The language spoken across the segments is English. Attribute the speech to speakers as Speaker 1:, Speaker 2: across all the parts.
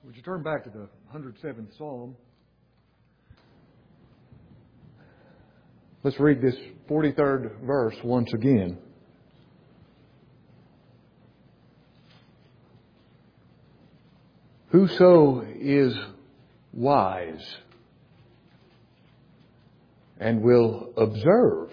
Speaker 1: Would you turn back to the 107th Psalm? Let's read this 43rd verse once again. Whoso is wise and will observe,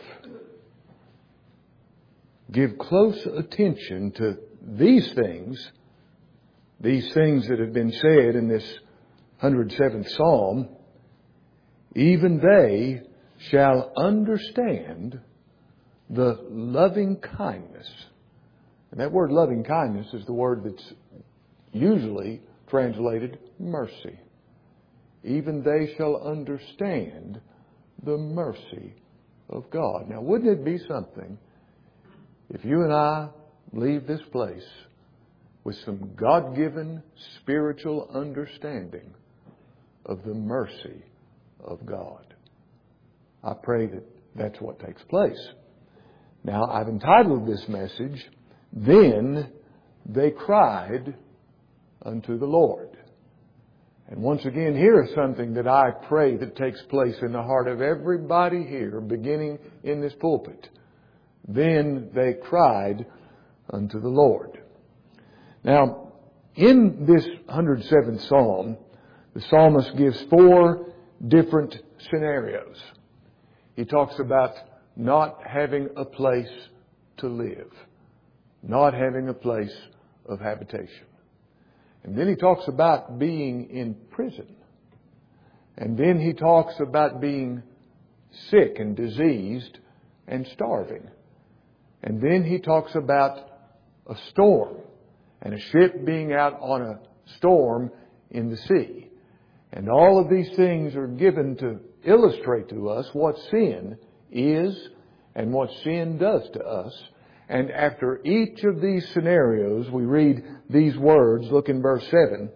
Speaker 1: give close attention to these things that have been said in this 107th Psalm, even they shall understand the loving kindness. And that word loving kindness is the word that's usually translated mercy. Even they shall understand the mercy of God. Now, wouldn't it be something if you and I leave this place with some God-given spiritual understanding of the mercy of God? I pray that that's what takes place. Now, I've entitled this message, Then They Cried Unto the Lord. And once again, here is something that I pray that takes place in the heart of everybody here, beginning in this pulpit. Then they cried unto the Lord. Now, in this 107th Psalm, the psalmist gives 4 different scenarios. He talks about not having a place to live, not having a place of habitation. And then he talks about being in prison. And then he talks about being sick and diseased and starving. And then he talks about a storm and a ship being out on a storm in the sea. And all of these things are given to illustrate to us what sin is and what sin does to us. And after each of these scenarios, we read these words. Look in verse 7.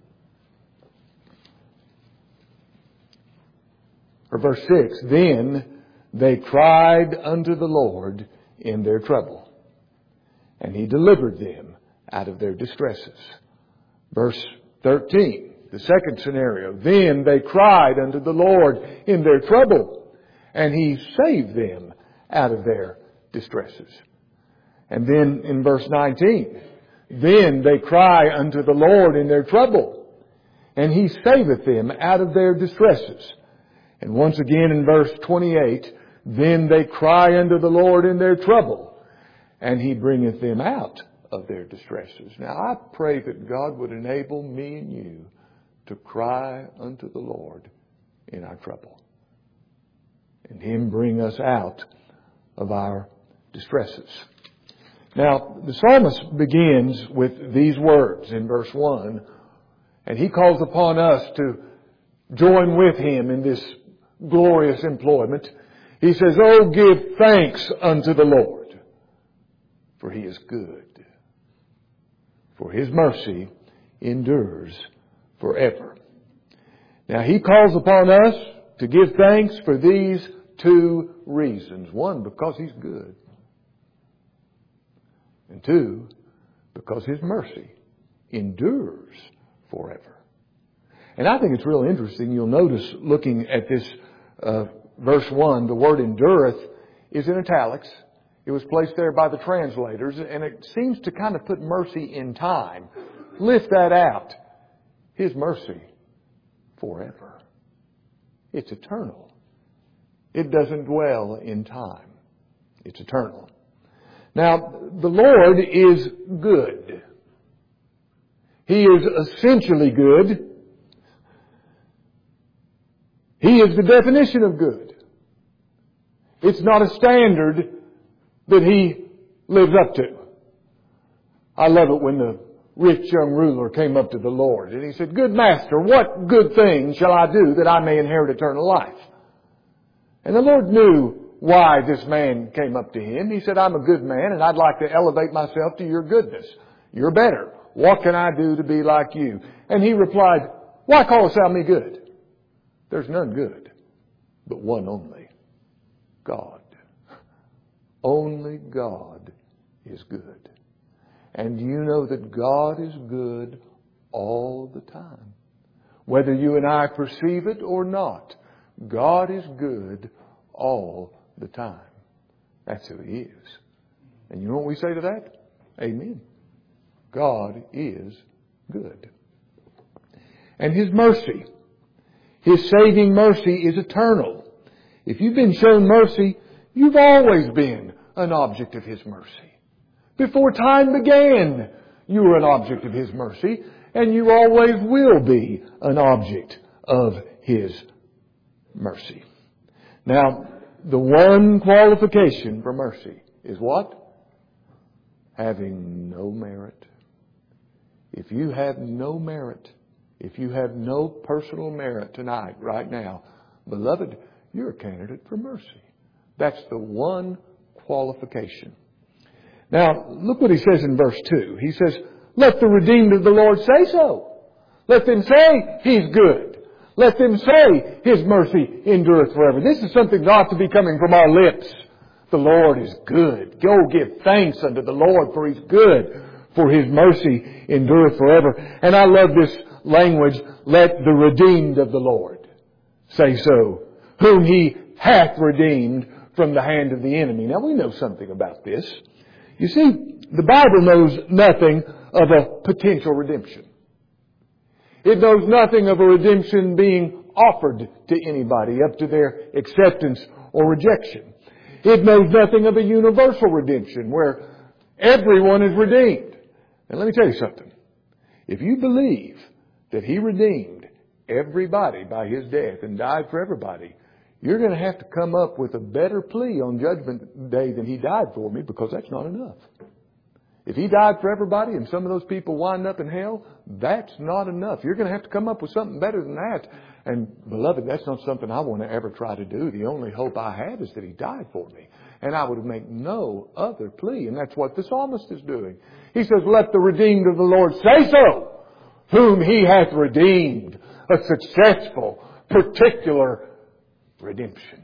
Speaker 1: Or verse 6. Then they cried unto the Lord in their trouble, and He delivered them out of their distresses. Verse 13. The second scenario. Then they cried unto the Lord in their trouble, and He saved them out of their distresses. And then in verse 19, then they cry unto the Lord in their trouble, and He saveth them out of their distresses. And once again in verse 28, then they cry unto the Lord in their trouble, and He bringeth them out of their distresses. Now I pray that God would enable me and you to cry unto the Lord in our trouble, and Him bring us out of our distresses. Now, the psalmist begins with these words in verse 1, and he calls upon us to join with him in this glorious employment. He says, "Oh, give thanks unto the Lord, for He is good, for His mercy endures forever." Now, he calls upon us to give thanks for these 2 reasons. 1, because He's good. And 2, because His mercy endures forever. And I think it's real interesting. You'll notice looking at this verse 1, the word endureth is in italics. It was placed there by the translators, and it seems to kind of put mercy in time. Lift that out. His mercy forever. It's eternal. It doesn't dwell in time. It's eternal. Now, the Lord is good. He is essentially good. He is the definition of good. It's not a standard that He lives up to. I love it when the rich young ruler came up to the Lord and he said, "Good master, what good thing shall I do that I may inherit eternal life?" And the Lord knew why this man came up to Him. He said, "I'm a good man and I'd like to elevate myself to your goodness. You're better. What can I do to be like you?" And He replied, "Why callest thou me good? There's none good, but one only, God. Only God is good. And you know that God is good all the time. Whether you and I perceive it or not, God is good all the time. That's who He is. And you know what we say to that? Amen. God is good. And His mercy, His saving mercy is eternal. If you've been shown mercy, you've always been an object of His mercy. Before time began, you were an object of His mercy, and you always will be an object of His mercy. Now, the one qualification for mercy is what? Having no merit. If you have no merit, if you have no personal merit tonight, right now, beloved, you're a candidate for mercy. That's the one qualification. Now, look what he says in verse 2. He says, let the redeemed of the Lord say so. Let them say He's good. Let them say His mercy endureth forever. This is something that ought to be coming from our lips. The Lord is good. Go give thanks unto the Lord, for He's good, for His mercy endureth forever. And I love this language, let the redeemed of the Lord say so, whom He hath redeemed from the hand of the enemy. Now we know something about this. You see, the Bible knows nothing of a potential redemption. It knows nothing of a redemption being offered to anybody up to their acceptance or rejection. It knows nothing of a universal redemption where everyone is redeemed. And let me tell you something. If you believe that He redeemed everybody by His death and died for everybody, you're going to have to come up with a better plea on Judgment Day than He died for me, because that's not enough. If He died for everybody and some of those people wind up in hell, that's not enough. You're going to have to come up with something better than that. And beloved, that's not something I want to ever try to do. The only hope I have is that He died for me. And I would make no other plea. And that's what the psalmist is doing. He says, let the redeemed of the Lord say so, whom He hath redeemed. A successful, particular redemption.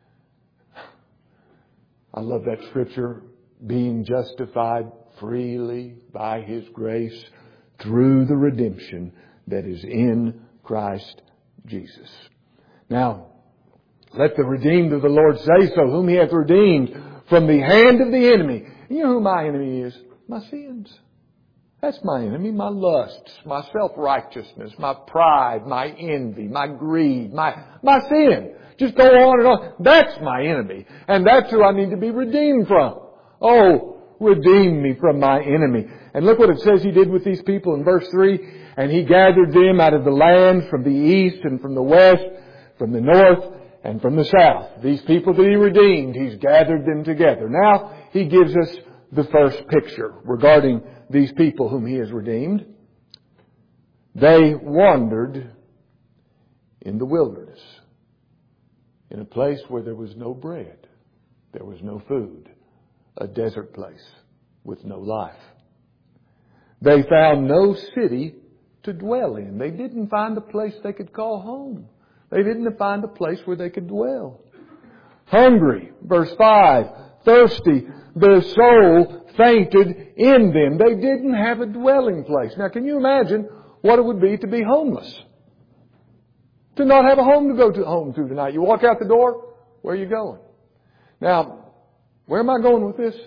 Speaker 1: I love that scripture. Being justified freely by His grace through the redemption that is in Christ Jesus. Now, let the redeemed of the Lord say so, whom He hath redeemed from the hand of the enemy. You know who my enemy is? My sins. That's my enemy. My lusts, my self-righteousness, my pride, my envy, my greed, my sin. Just go on and on. That's my enemy. And that's who I need to be redeemed from. Oh, redeem me from my enemy. And look what it says He did with these people in verse 3. And He gathered them out of the land from the east and from the west, from the north and from the south. These people that He redeemed, He's gathered them together. Now, He gives us the first picture regarding these people whom He has redeemed. They wandered in the wilderness, in a place where there was no bread, there was no food, a desert place with no life. They found no city to dwell in. They didn't find a place they could call home. They didn't find a place where they could dwell. Hungry, verse 5, thirsty, their soul fainted in them. They didn't have a dwelling place. Now, can you imagine what it would be to be homeless? To not have a home to go home to tonight. You walk out the door, where are you going? Now, where am I going with this?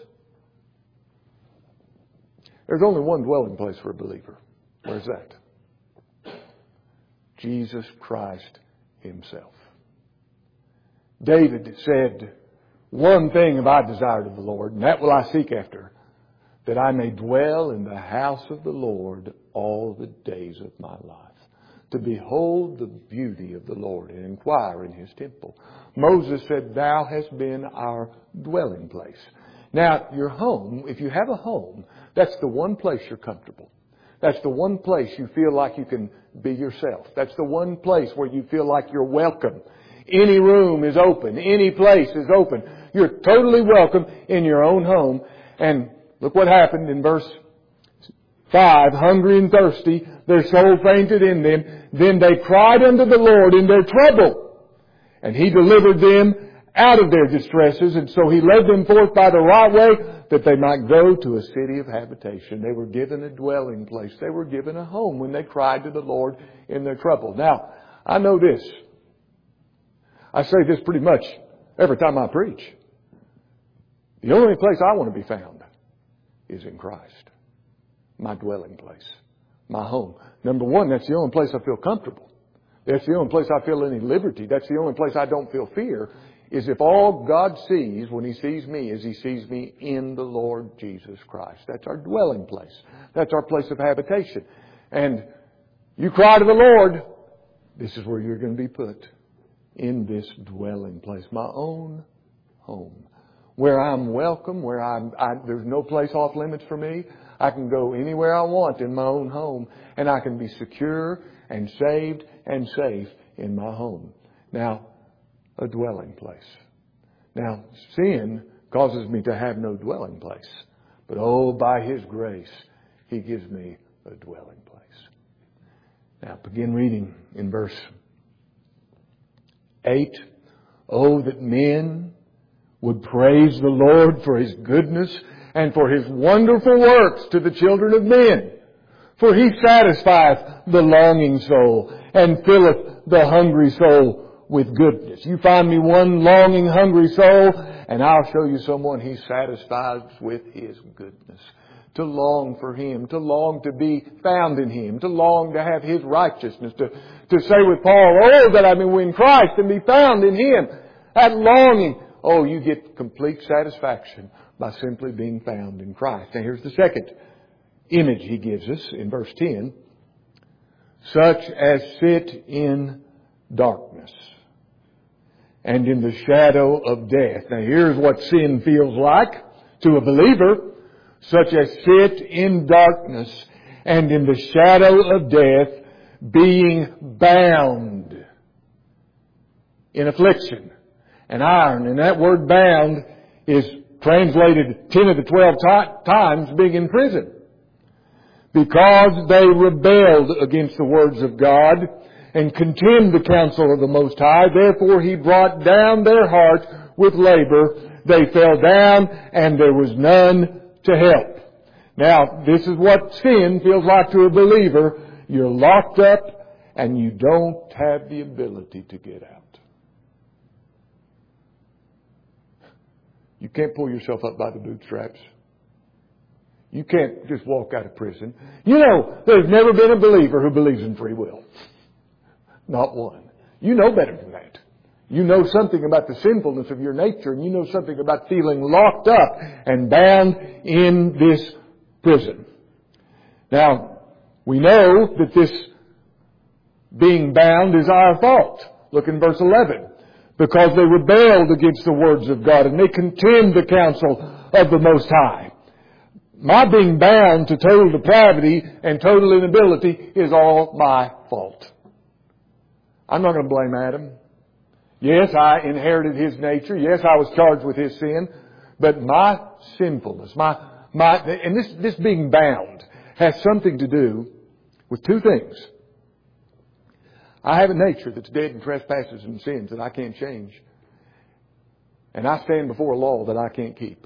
Speaker 1: There's only one dwelling place for a believer. Where's that? Jesus Christ Himself. David said, one thing have I desired of the Lord, and that will I seek after, that I may dwell in the house of the Lord all the days of my life, to behold the beauty of the Lord and inquire in His temple. Moses said, thou hast been our dwelling place. Now, your home, if you have a home, that's the one place you're comfortable. That's the one place you feel like you can be yourself. That's the one place where you feel like you're welcome. Any room is open. Any place is open. You're totally welcome in your own home. And look what happened in verse 5. Hungry and thirsty, their soul fainted in them. Then they cried unto the Lord in their trouble, and He delivered them out of their distresses. And so He led them forth by the right way that they might go to a city of habitation. They were given a dwelling place. They were given a home when they cried to the Lord in their trouble. Now, I know this. I say this pretty much every time I preach. The only place I want to be found is in Christ. My dwelling place. My home. Number one, that's the only place I feel comfortable. That's the only place I feel any liberty. That's the only place I don't feel fear, is if all God sees when He sees me is He sees me in the Lord Jesus Christ. That's our dwelling place. That's our place of habitation. And you cry to the Lord, this is where you're going to be put. In this dwelling place. My own home. Where I'm welcome, where there's no place off limits for me. I can go anywhere I want in my own home, and I can be secure and saved and safe in my home. Now, a dwelling place. Now, sin causes me to have no dwelling place. But oh, by His grace, He gives me a dwelling place. Now, begin reading in verse 8. Oh, that men would praise the Lord for His goodness and for His wonderful works to the children of men. For He satisfieth the longing soul and filleth the hungry soul with goodness. You find me one longing, hungry soul, and I'll show you someone He satisfies with His goodness. To long for Him, to long to be found in Him, to long to have His righteousness, to say with Paul, oh, that I may win Christ and be found in Him. That longing. Oh, you get complete satisfaction by simply being found in Christ. Now here's the second image He gives us in verse 10. Such as sit in darkness and in the shadow of death. Now here's what sin feels like to a believer. Such as sit in darkness and in the shadow of death, being bound in affliction and iron. And that word bound is translated 10 of the 12 times being in prison. Because they rebelled against the words of God and contemned the counsel of the Most High, therefore He brought down their heart with labor. They fell down and there was none to help. Now, this is what sin feels like to a believer. You're locked up and you don't have the ability to get out. You can't pull yourself up by the bootstraps. You can't just walk out of prison. You know, there's never been a believer who believes in free will. Not one. You know better than that. You know something about the sinfulness of your nature, and you know something about feeling locked up and bound in this prison. Now, we know that this being bound is our fault. Look in verse 11. Because they rebelled against the words of God and they contemned the counsel of the Most High. My being bound to total depravity and total inability is all my fault. I'm not going to blame Adam. Yes, I inherited his nature. Yes, I was charged with his sin. But my sinfulness, and this being bound has something to do with two things. I have a nature that's dead in trespasses and sins that I can't change. And I stand before a law that I can't keep.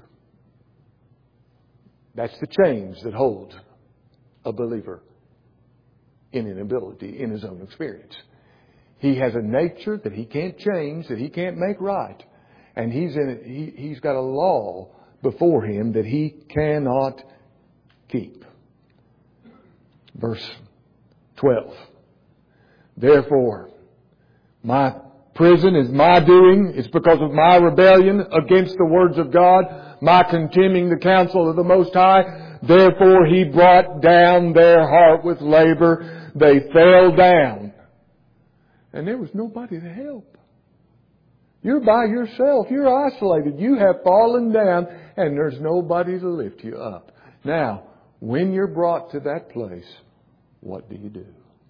Speaker 1: That's the chains that hold a believer in inability in his own experience. He has a nature that he can't change, that he can't make right. And he's got a law before him that he cannot keep. Verse 12. Therefore, my prison is my doing. It's because of my rebellion against the words of God, my contemning the counsel of the Most High. Therefore, He brought down their heart with labor. They fell down. And there was nobody to help. You're by yourself. You're isolated. You have fallen down and there's nobody to lift you up. Now, when you're brought to that place, what do you do?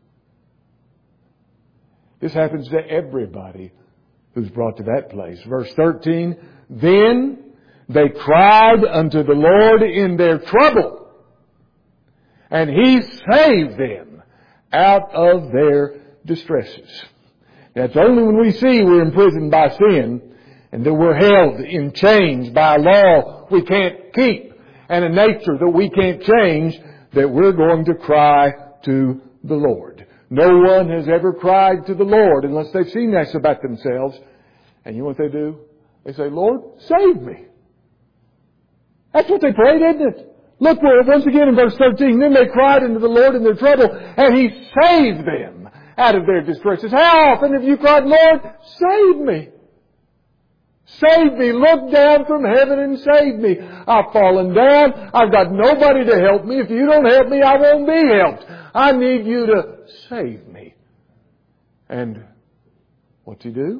Speaker 1: This happens to everybody who's brought to that place. Verse 13, then they cried unto the Lord in their trouble, and He saved them out of their distresses. Now, it's only when we see we're imprisoned by sin and that we're held in chains by a law we can't keep and a nature that we can't change, that we're going to cry to the Lord. No one has ever cried to the Lord unless they've seen this about themselves. And you know what they do? They say, Lord, save me. That's what they prayed, isn't it? Look where, once again in verse 13, then they cried unto the Lord in their trouble, and He saved them out of their distresses. How often have you cried, Lord, save me? Save me. Look down from heaven and save me. I've fallen down. I've got nobody to help me. If you don't help me, I won't be helped. I need you to save me. And what's He do?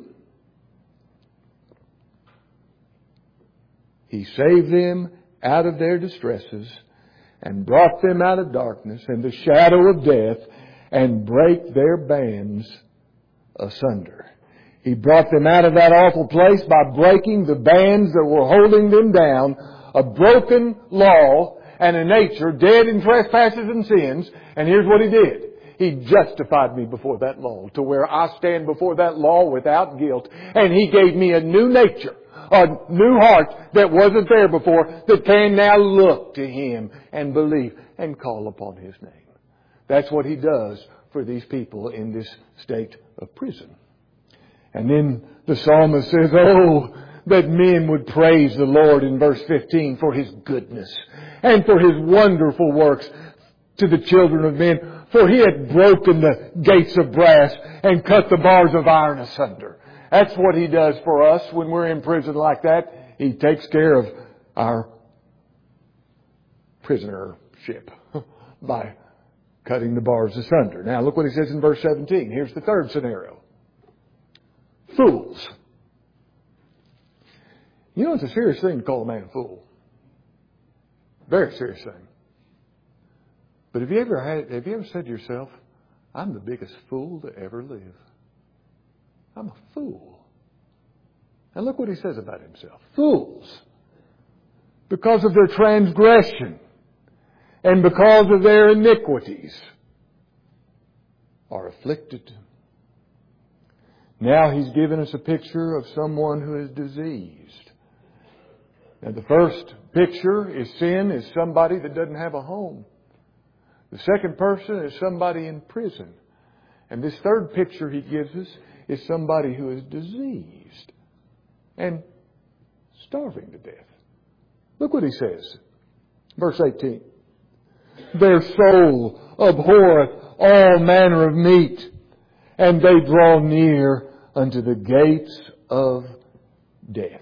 Speaker 1: He saved them out of their distresses and brought them out of darkness and the shadow of death and brake their bands asunder. He brought them out of that awful place by breaking the bands that were holding them down, a broken law and a nature dead in trespasses and sins. And here's what He did. He justified me before that law to where I stand before that law without guilt. And He gave me a new nature, a new heart that wasn't there before, that can now look to Him and believe and call upon His name. That's what He does for these people in this state of prison. And then the psalmist says, oh, that men would praise the Lord in verse 15 for His goodness and for His wonderful works to the children of men. For He had broken the gates of brass and cut the bars of iron asunder. That's what He does for us when we're in prison like that. He takes care of our prisonership by cutting the bars asunder. Now look what He says in verse 17. Here's the third scenario. Fools. You know, it's a serious thing to call a man a fool. Very serious thing. But have you ever said to yourself, I'm the biggest fool to ever live? I'm a fool. And look what he says about himself. Fools. Because of their transgression and because of their iniquities are afflicted. Now He's given us a picture of someone who is diseased. Now the first picture is sin is somebody that doesn't have a home. The second person is somebody in prison. And this third picture He gives us is somebody who is diseased and starving to death. Look what He says. Verse 18. Their soul abhorreth all manner of meat, and they draw near unto the gates of death.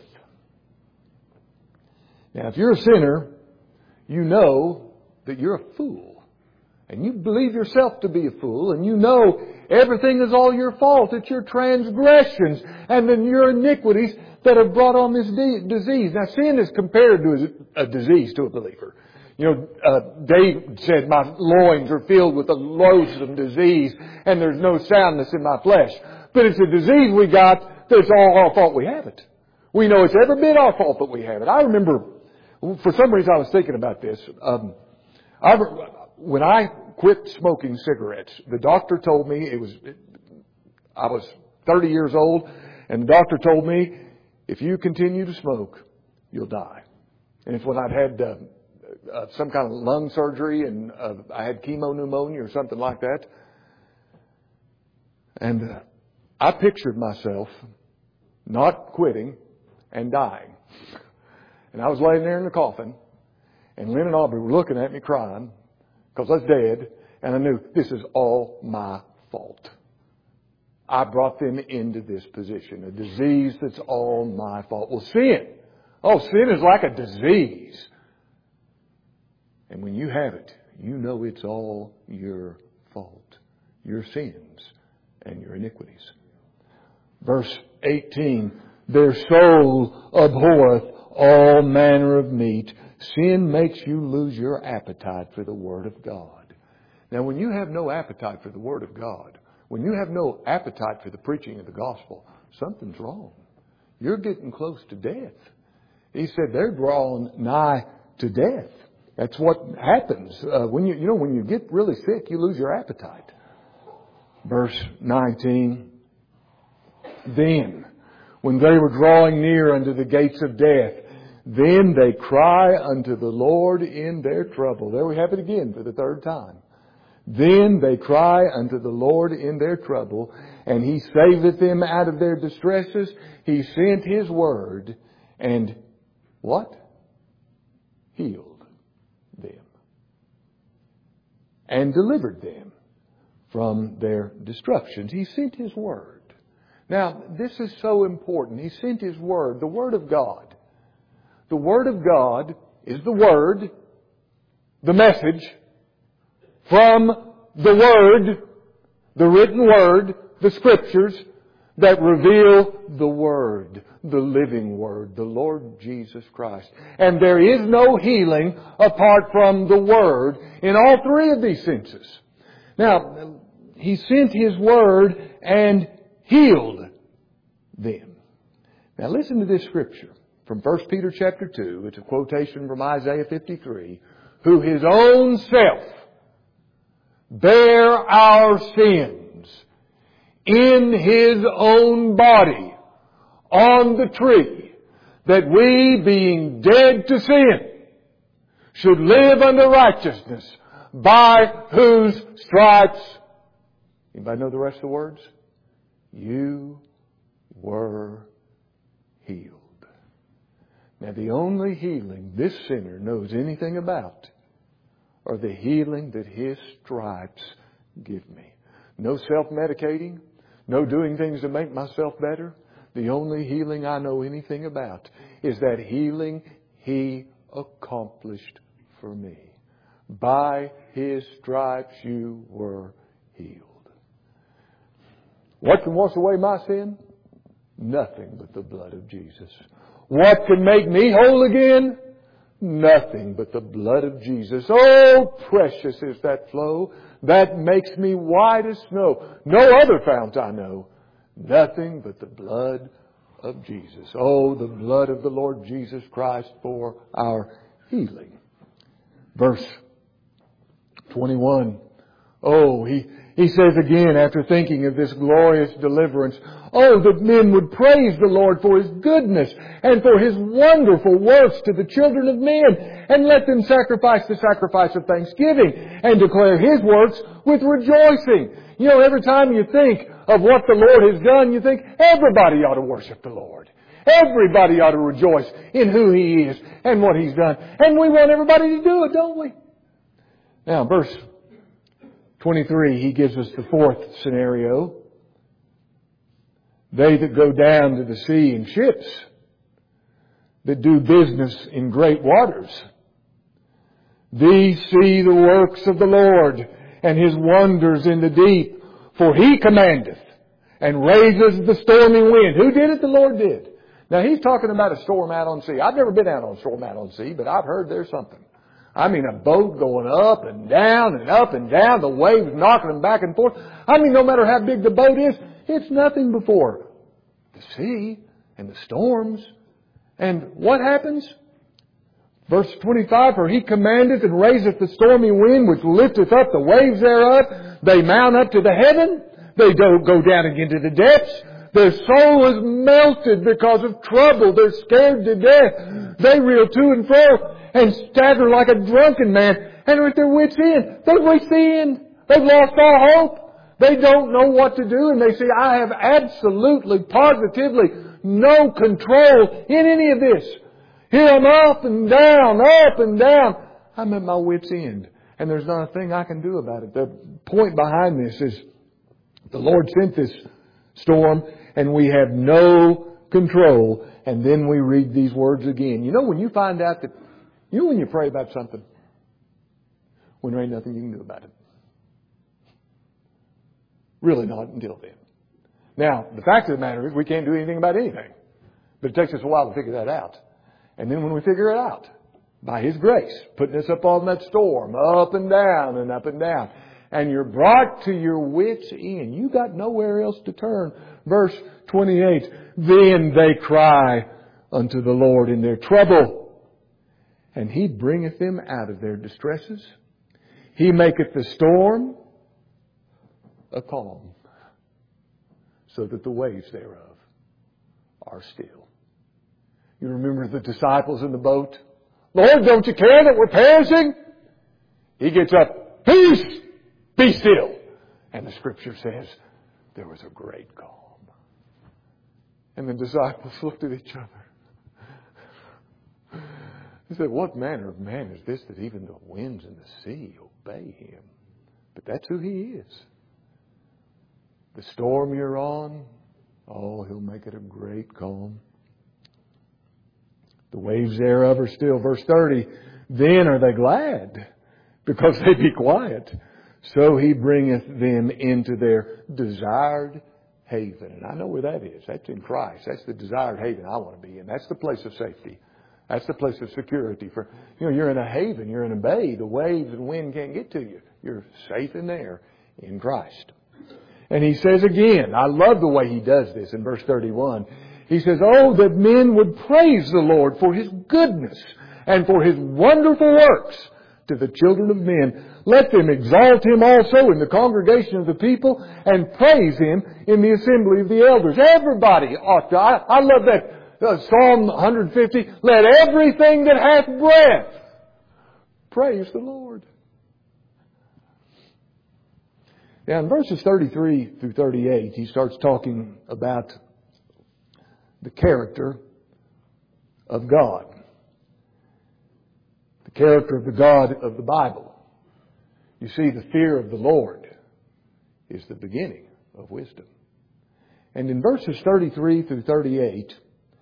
Speaker 1: Now, if you're a sinner, you know that you're a fool. And you believe yourself to be a fool, and you know everything is all your fault. It's your transgressions and then your iniquities that have brought on this disease. Now, sin is compared to a disease to a believer. You know, David said, my loins are filled with a loathsome disease, and there's no soundness in my flesh. But it's a disease we got that's all our fault we have it. We know it's every bit our fault that we have it. I remember, for some reason I was thinking about this. When I quit smoking cigarettes, the doctor told me I was 30 years old, and the doctor told me, if you continue to smoke, you'll die. And it's when I'd had some kind of lung surgery, and I had chemopneumonia or something like that. And I pictured myself not quitting and dying. And I was laying there in the coffin, and Lynn and Aubrey were looking at me crying because I was dead, and I knew this is all my fault. I brought them into this position, a disease that's all my fault. Well, sin. Oh, sin is like a disease. And when you have it, you know it's all your fault, your sins and your iniquities. Verse 18, their soul abhorreth all manner of meat. Sin makes you lose your appetite for the Word of God. Now, when you have no appetite for the Word of God, when you have no appetite for the preaching of the gospel, something's wrong. You're getting close to death. He said they're drawn nigh to death. That's what happens. When you get really sick, you lose your appetite. Verse 19. Then when they were drawing near unto the gates of death. Then they cry unto the Lord in their trouble. There we have it again for the third time. Then they cry unto the Lord in their trouble, and He saveth them out of their distresses. He sent His word, and what? Healed them, and delivered them from their destructions. He sent His word. Now, this is so important. He sent His word, the Word of God. The Word of God is the Word, the message, from the Word, the written Word, the Scriptures, that reveal the Word, the living Word, the Lord Jesus Christ. And there is no healing apart from the Word in all three of these senses. Now, He sent His Word and healed them. Now listen to this Scripture from 1 Peter chapter 2. It's a quotation from Isaiah 53. Who His own self bare our sins in His own body on the tree, that we, being dead to sin, should live unto righteousness, by whose stripes, anybody know the rest of the words? You were healed. Now, the only healing this sinner knows anything about are the healing that His stripes give me. No self-medicating, no doing things to make myself better. The only healing I know anything about is that healing He accomplished for me. By His stripes you were healed. What can wash away my sin? Nothing but the blood of Jesus. What can make me whole again? Nothing but the blood of Jesus. Oh, precious is that flow that makes me white as snow. No other fount I know. Nothing but the blood of Jesus. Oh, the blood of the Lord Jesus Christ for our healing. Verse 21. Oh, he says again, after thinking of this glorious deliverance, oh, that men would praise the Lord for His goodness and for His wonderful works to the children of men, and let them sacrifice the sacrifice of thanksgiving and declare His works with rejoicing. You know, every time you think of what the Lord has done, you think everybody ought to worship the Lord. Everybody ought to rejoice in who He is and what He's done. And we want everybody to do it, don't we? Now, verse 23, he gives us the fourth scenario. They that go down to the sea in ships, that do business in great waters, these see the works of the Lord and His wonders in the deep. For He commandeth and raises the stormy wind. Who did it? The Lord did. Now He's talking about a storm out on sea. I've never been out on a storm out on sea, but I've heard there's something. I mean, a boat going up and down and up and down, the waves knocking them back and forth. I mean, no matter how big the boat is, it's nothing before the sea and the storms. And what happens? Verse 25, for He commandeth and raiseth the stormy wind, which lifteth up the waves thereof. They mount up to the heaven. They don't go down again to the depths. Their soul is melted because of trouble. They're scared to death. They reel to and fro and stagger like a drunken man, and are at their wits' end. They've reached the end. They've lost all hope. They don't know what to do, and they say, I have absolutely, positively no control in any of this. Here I'm up and down, up and down. I'm at my wits' end, and there's not a thing I can do about it. The point behind this is the Lord sent this storm, and we have no control. And then we read these words again. You know, when you find out that, you know when you pray about something, when there ain't nothing you can do about it. Really not until then. Now, the fact of the matter is we can't do anything about anything. But it takes us a while to figure that out. And then when we figure it out, by His grace, putting us up on that storm, up and down and up and down, and you're brought to your wits' end. You got nowhere else to turn. Verse 28, then they cry unto the Lord in their trouble, and He bringeth them out of their distresses. He maketh the storm a calm, so that the waves thereof are still. You remember the disciples in the boat? Lord, don't you care that we're perishing? He gets up, peace, be still. And the Scripture says there was a great calm. And the disciples looked at each other. He said, what manner of man is this that even the winds and the sea obey Him? But that's who He is. The storm you're on, oh, He'll make it a great calm. The waves thereof are still. Verse 30, then are they glad, because they be quiet. So He bringeth them into their desired haven. And I know where that is. That's in Christ. That's the desired haven I want to be in. That's the place of safety. That's the place of security. You're in a haven. You're in a bay. The waves and wind can't get to you. You're safe in there in Christ. And He says again, I love the way He does this in verse 31. He says, oh, that men would praise the Lord for His goodness and for His wonderful works to the children of men. Let them exalt Him also in the congregation of the people and praise Him in the assembly of the elders. Everybody ought to. I love that Psalm 150. Let everything that hath breath praise the Lord. Now in verses 33 through 38, he starts talking about the character of God. The character of the God of the Bible. You see, the fear of the Lord is the beginning of wisdom. And in verses 33 through 38,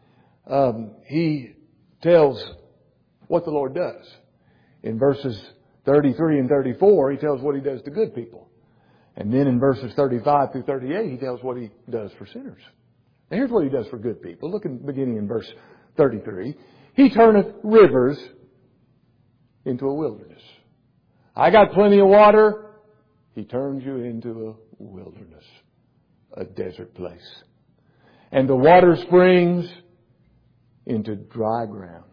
Speaker 1: he tells what the Lord does. In verses 33 and 34, he tells what He does to good people. And then in verses 35 through 38, he tells what He does for sinners. Now here's what He does for good people. Look beginning in verse 33. He turneth rivers into a wilderness. I got plenty of water. He turns you into a wilderness, a desert place. And the water springs into dry ground.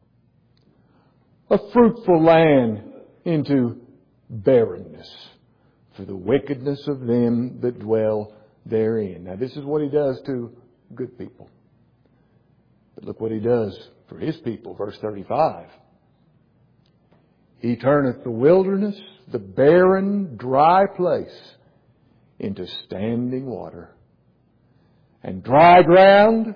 Speaker 1: A fruitful land into barrenness for the wickedness of them that dwell therein. Now this is what He does to good people. But look what He does for His people. Verse 35. He turneth the wilderness, the barren, dry place, into standing water. And dry ground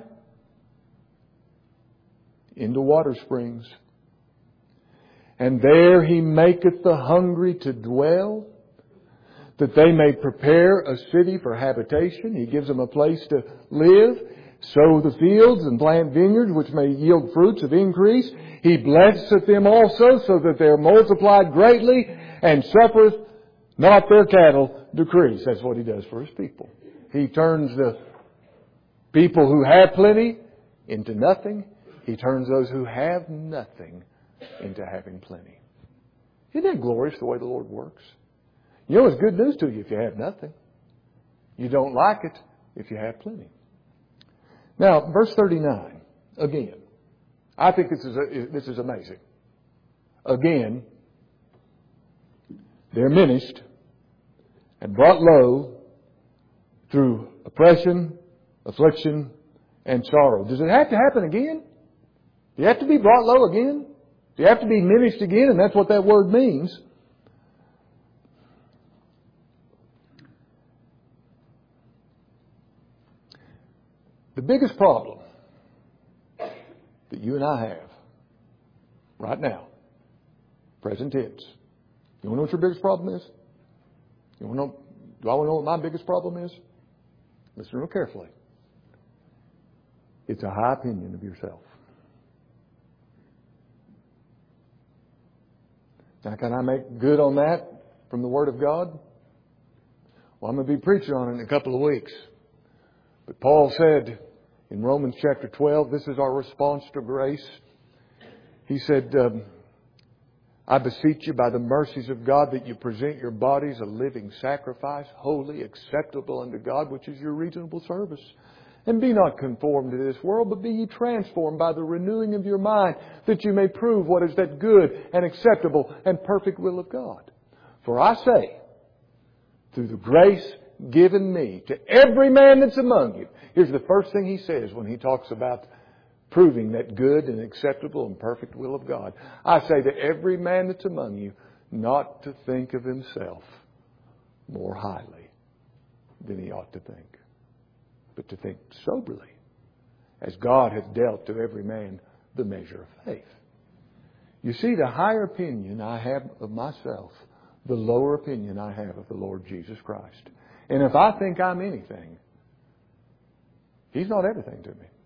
Speaker 1: into water springs. And there He maketh the hungry to dwell, that they may prepare a city for habitation. He gives them a place to live, sow the fields and plant vineyards, which may yield fruits of increase. He blesseth them also, so that they are multiplied greatly, and suffereth not their cattle decrease. That's what He does for His people. He turns the people who have plenty into nothing. He turns those who have nothing into having plenty. Isn't that glorious the way the Lord works? You know, it's good news to you if you have nothing. You don't like it if you have plenty. Now, verse 39, again. I think this is amazing. Again, they're menaced and brought low through oppression, affliction, and sorrow. Does it have to happen again? Do you have to be brought low again? Do you have to be menaced again? And that's what that word means. The biggest problem that you and I have right now, present tense. You want to know what your biggest problem is? You want to know? Do I want to know what my biggest problem is? Listen real carefully. It's a high opinion of yourself. Now, can I make good on that from the Word of God? Well, I'm going to be preaching on it in a couple of weeks. But Paul said in Romans chapter 12, this is our response to grace. He said, I beseech you by the mercies of God that you present your bodies a living sacrifice, holy, acceptable unto God, which is your reasonable service. And be not conformed to this world, but be ye transformed by the renewing of your mind, that you may prove what is that good and acceptable and perfect will of God. For I say, through the grace given me, to every man that's among you. Here's the first thing He says when He talks about proving that good and acceptable and perfect will of God. I say to every man that's among you, not to think of himself more highly than he ought to think, but to think soberly, as God hath dealt to every man the measure of faith. You see, the higher opinion I have of myself, the lower opinion I have of the Lord Jesus Christ. And if I think I'm anything, He's not everything to me.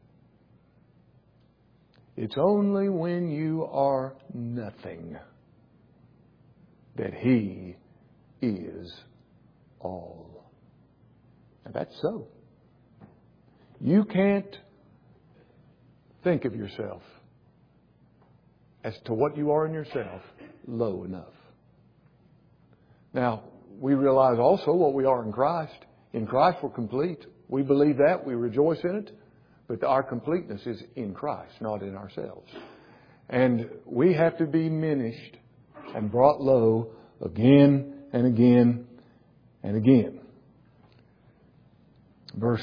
Speaker 1: It's only when you are nothing that He is all. And that's so. You can't think of yourself as to what you are in yourself low enough. Now, we realize also what we are in Christ. In Christ we're complete. We believe that. We rejoice in it. But our completeness is in Christ, not in ourselves. And we have to be diminished and brought low again and again and again. Verse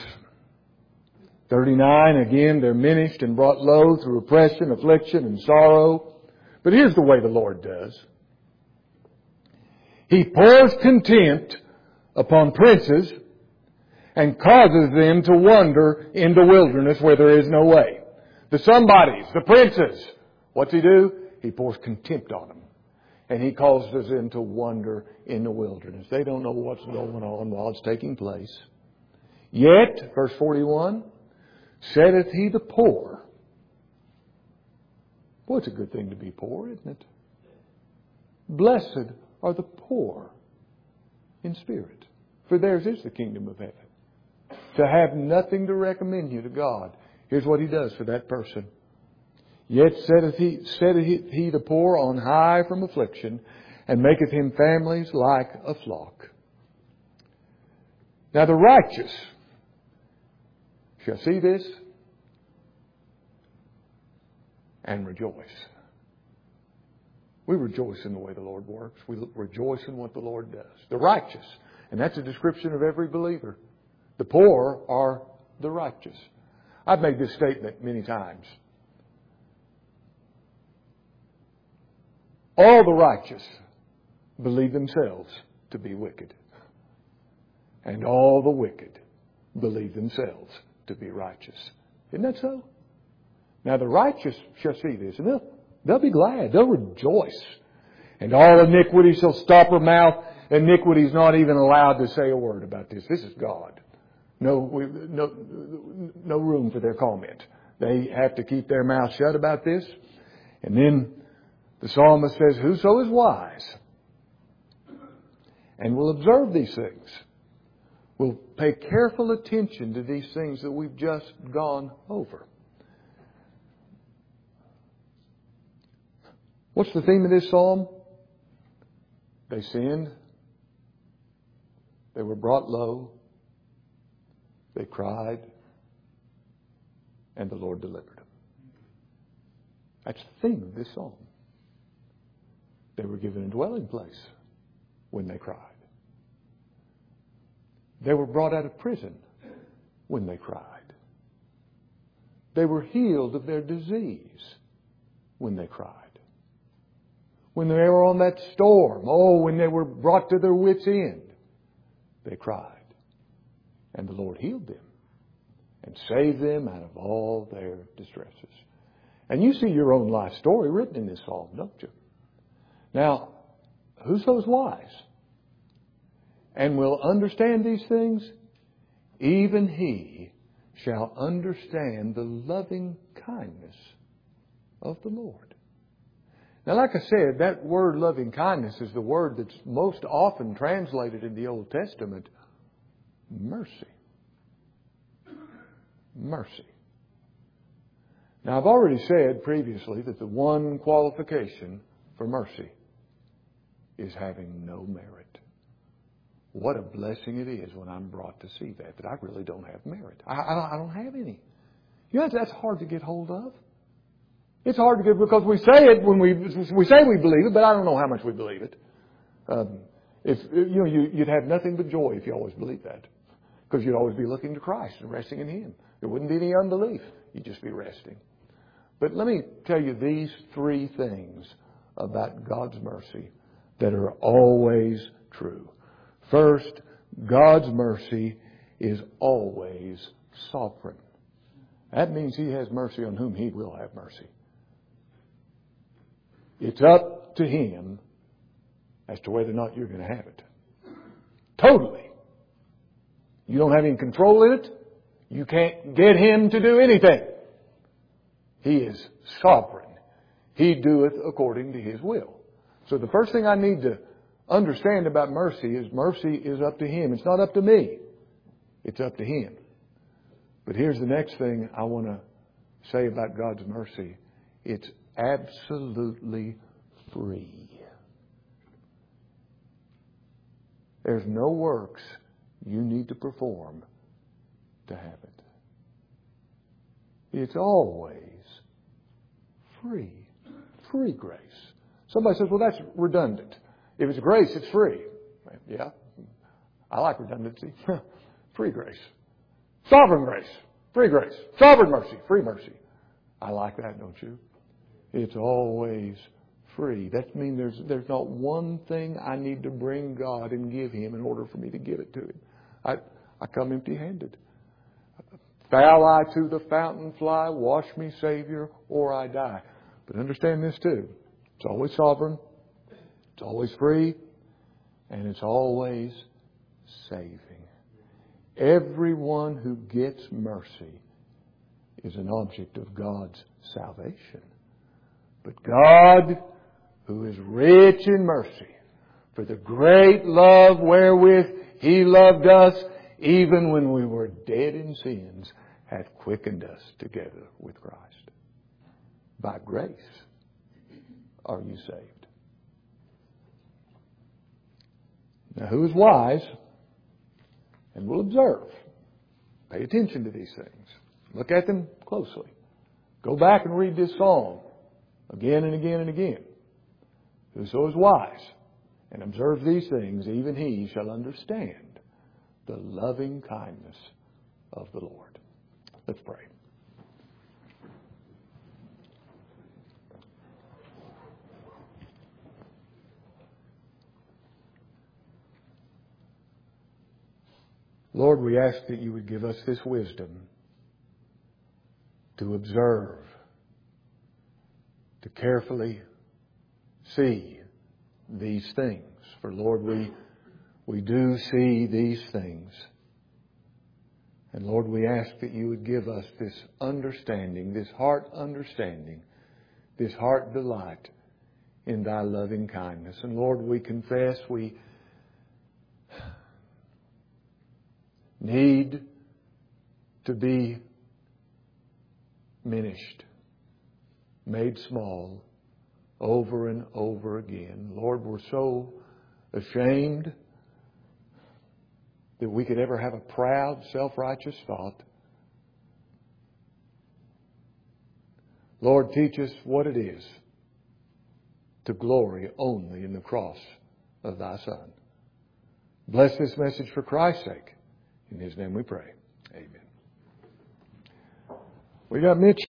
Speaker 1: 39, again, they're diminished and brought low through oppression, affliction, and sorrow. But here's the way the Lord does. He pours contempt upon princes and causes them to wander in the wilderness where there is no way. The somebodies, the princes, what's He do? He pours contempt on them. And He causes them to wander in the wilderness. They don't know what's going on while it's taking place. Yet, verse 41, setteth He the poor. Boy, it's a good thing to be poor, isn't it? Blessed are the poor in spirit, for theirs is the kingdom of heaven. To have nothing to recommend you to God. Here's what He does for that person. Yet setteth he the poor on high from affliction, and maketh him families like a flock. Now the righteous shall see this and rejoice. We rejoice in the way the Lord works. We rejoice in what the Lord does. The righteous, and that's a description of every believer. The poor are the righteous. I've made this statement many times. All the righteous believe themselves to be wicked. And all the wicked believe themselves to be righteous. Isn't that so? Now the righteous shall see this, and they'll be glad. They'll rejoice. And all iniquity shall stop her mouth. Iniquity is not even allowed to say a word about this. This is God. No room for their comment. They have to keep their mouth shut about this. And then the psalmist says, whoso is wise and will observe these things, will pay careful attention to these things that we've just gone over. What's the theme of this psalm? They sinned. They were brought low. They cried. And the Lord delivered them. That's the theme of this psalm. They were given a dwelling place when they cried. They were brought out of prison when they cried. They were healed of their disease when they cried. When they were on that storm, when they were brought to their wits' end, they cried. And the Lord healed them and saved them out of all their distresses. And you see your own life story written in this psalm, don't you? Now, whoso's wise and will understand these things, even he shall understand the loving kindness of the Lord. Now, like I said, that word loving kindness is the word that's most often translated in the Old Testament, mercy. Mercy. Now, I've already said previously that the one qualification for mercy is having no merit. What a blessing it is when I'm brought to see that I really don't have merit. I don't have any. You know, that's hard to get hold of. It's hard to get because we say it when we say we believe it, but I don't know how much we believe it. If you'd have nothing but joy if you always believed that, because you'd always be looking to Christ and resting in Him. There wouldn't be any unbelief. You'd just be resting. But let me tell you these three things about God's mercy that are always true. First, God's mercy is always sovereign. That means He has mercy on whom He will have mercy. It's up to Him as to whether or not you're going to have it. Totally. You don't have any control in it. You can't get Him to do anything. He is sovereign. He doeth according to His will. So the first thing I need to understand about mercy is up to Him. It's not up to me. It's up to Him. But here's the next thing I want to say about God's mercy. It's absolutely free. There's no works you need to perform to have it. It's always free. Free grace. Somebody says, well, that's redundant. If it's grace, it's free. Yeah, I like redundancy. Free grace. Sovereign grace. Free grace. Sovereign mercy. Free mercy. I like that, don't you? It's always free. That means there's not one thing I need to bring God and give Him in order for me to give it to Him. I come empty-handed. Foul I to the fountain fly, wash me, Savior, or I die. But understand this too. It's always sovereign. It's always free. And it's always saving. Everyone who gets mercy is an object of God's salvation. But God, who is rich in mercy, for the great love wherewith He loved us, even when we were dead in sins, hath quickened us together with Christ. By grace are you saved. Now, who is wise and will observe? Pay attention to these things. Look at them closely. Go back and read this psalm again and again and again. Whoso is wise and observes these things, even he shall understand the loving kindness of the Lord. Let's pray. Lord, we ask that you would give us this wisdom to observe, to carefully see these things. For Lord, we do see these things. And Lord, we ask that you would give us this understanding, this heart delight in thy loving kindness. And Lord, we confess we need to be diminished, made small, over and over again. Lord, we're so ashamed that we could ever have a proud, self-righteous thought. Lord, teach us what it is to glory only in the cross of thy Son. Bless this message for Christ's sake. In His name we pray. Amen. We got Mitch.